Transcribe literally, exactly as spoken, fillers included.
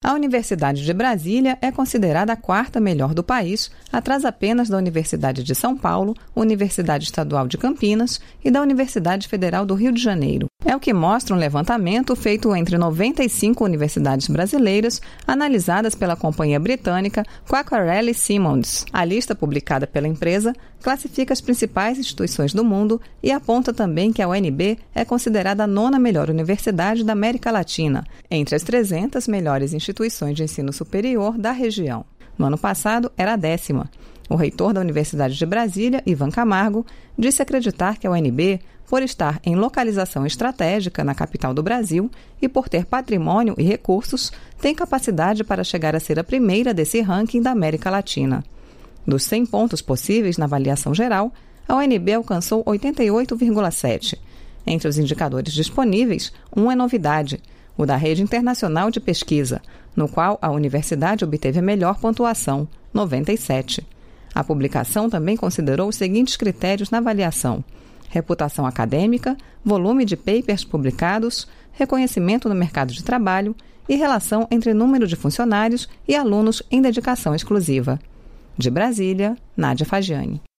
A Universidade de Brasília é considerada a quarta melhor do país, atrás apenas da Universidade de São Paulo, Universidade Estadual de Campinas e da Universidade Federal do Rio de Janeiro. É o que mostra um levantamento feito entre noventa e cinco universidades brasileiras, analisadas pela companhia britânica Quacquarelli Symonds. A lista publicada pela empresa classifica as principais instituições do mundo e aponta também que a U N B é considerada a nona melhor universidade da América Latina, entre as trezentas melhores instituições de ensino superior da região. No ano passado, era a décima. O reitor da Universidade de Brasília, Ivan Camargo, disse acreditar que a U N B, por estar em localização estratégica na capital do Brasil e por ter patrimônio e recursos, tem capacidade para chegar a ser a primeira desse ranking da América Latina. Dos cem pontos possíveis na avaliação geral, a U N B alcançou oitenta e oito vírgula sete. Entre os indicadores disponíveis, um é novidade, o da Rede Internacional de Pesquisa, no qual a universidade obteve a melhor pontuação, noventa e sete. A publicação também considerou os seguintes critérios na avaliação: reputação acadêmica, volume de papers publicados, reconhecimento no mercado de trabalho e relação entre número de funcionários e alunos em dedicação exclusiva. De Brasília, Nádia Fagiani.